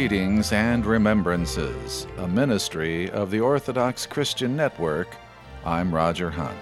Readings and Remembrances, a ministry of the Orthodox Christian Network. I'm Roger Hunt.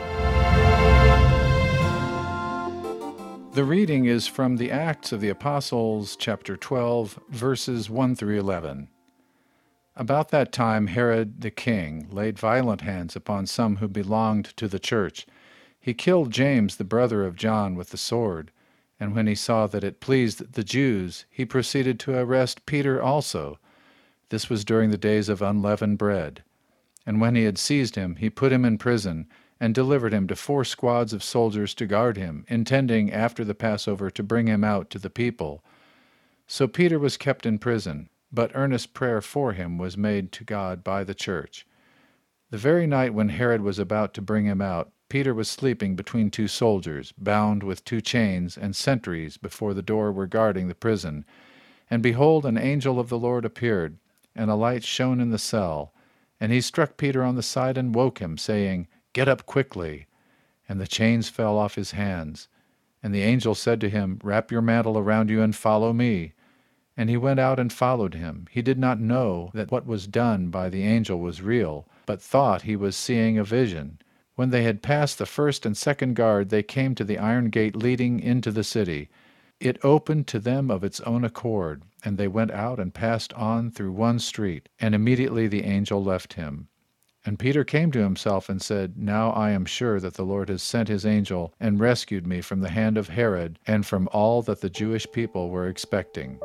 The reading is from the Acts of the Apostles, chapter 12, verses 1 through 11. About that time Herod the king laid violent hands upon some who belonged to the church. He killed James, the brother of John, with the sword. And when he saw that it pleased the Jews, he proceeded to arrest Peter also. This was during the days of unleavened bread. And when he had seized him, he put him in prison, and delivered him to 4 squads of soldiers to guard him, intending after the Passover to bring him out to the people. So Peter was kept in prison, but earnest prayer for him was made to God by the church. The very night when Herod was about to bring him out, Peter was sleeping between 2 soldiers, bound with 2 chains, and sentries before the door were guarding the prison. And behold, an angel of the Lord appeared, and a light shone in the cell. And he struck Peter on the side and woke him, saying, "Get up quickly." And the chains fell off his hands. And the angel said to him, "Wrap your mantle around you and follow me." And he went out and followed him. He did not know that what was done by the angel was real, but thought he was seeing a vision. When they had passed the first and second guard, they came to the iron gate leading into the city. It opened to them of its own accord, and they went out and passed on through one street, and immediately the angel left him. And Peter came to himself and said, "Now I am sure that the Lord has sent his angel and rescued me from the hand of Herod and from all that the Jewish people were expecting."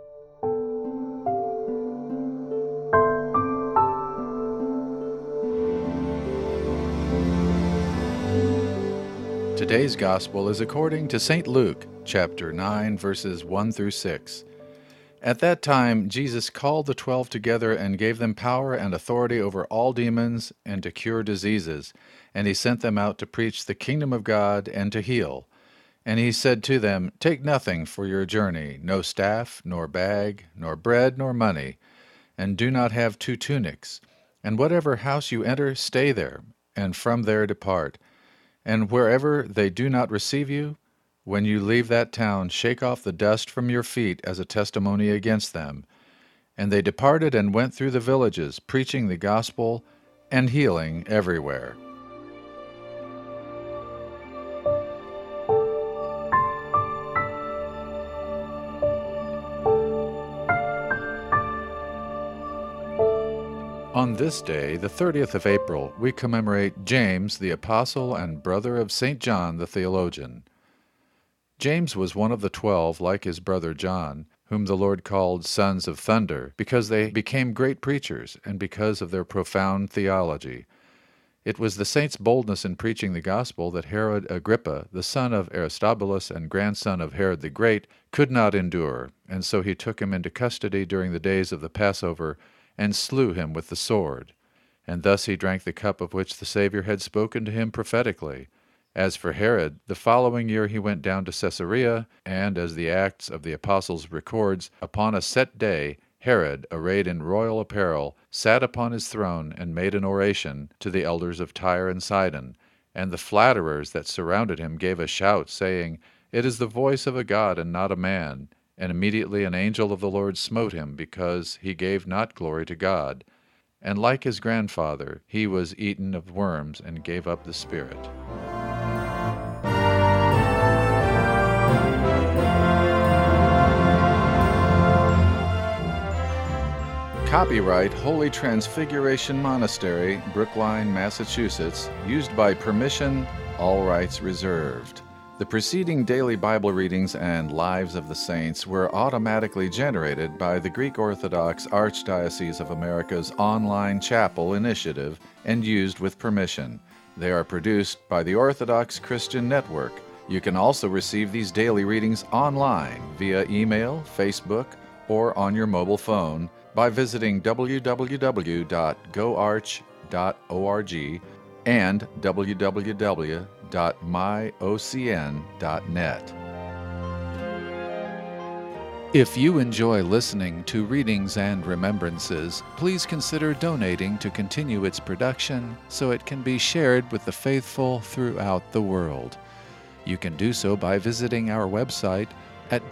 Today's Gospel is according to St. Luke, chapter 9, verses 1 through 6. At that time Jesus called the 12 together and gave them power and authority over all demons and to cure diseases. And he sent them out to preach the kingdom of God and to heal. And he said to them, "Take nothing for your journey, no staff, nor bag, nor bread, nor money. And do not have 2 tunics. And whatever house you enter, stay there, and from there depart. And wherever they do not receive you, when you leave that town, shake off the dust from your feet as a testimony against them." And they departed and went through the villages, preaching the gospel and healing everywhere. On this day, the 30th of April, we commemorate James, the apostle and brother of St. John the theologian. James was one of the 12, like his brother John, whom the Lord called sons of thunder, because they became great preachers and because of their profound theology. It was the saint's boldness in preaching the gospel that Herod Agrippa, the son of Aristobulus and grandson of Herod the Great, could not endure, and so he took him into custody during the days of the Passover and slew him with the sword. And thus he drank the cup of which the Savior had spoken to him prophetically. As for Herod, the following year he went down to Caesarea, and, as the Acts of the Apostles records, upon a set day, Herod, arrayed in royal apparel, sat upon his throne and made an oration to the elders of Tyre and Sidon. And the flatterers that surrounded him gave a shout, saying, "It is the voice of a god and not a man." And immediately an angel of the Lord smote him, because he gave not glory to God. And like his grandfather, he was eaten of worms and gave up the spirit. Copyright Holy Transfiguration Monastery, Brookline, Massachusetts, used by permission, all rights reserved. The preceding daily Bible readings and Lives of the Saints were automatically generated by the Greek Orthodox Archdiocese of America's online chapel initiative and used with permission. They are produced by the Orthodox Christian Network. You can also receive these daily readings online via email, Facebook, or on your mobile phone by visiting www.goarch.org and www.myocn.net. If you enjoy listening to Readings and Remembrances, please consider donating to continue its production so it can be shared with the faithful throughout the world. You can do so by visiting our website at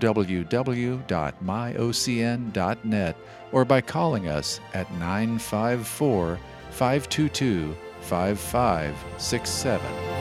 www.myocn.net or by calling us at 954 522 5567.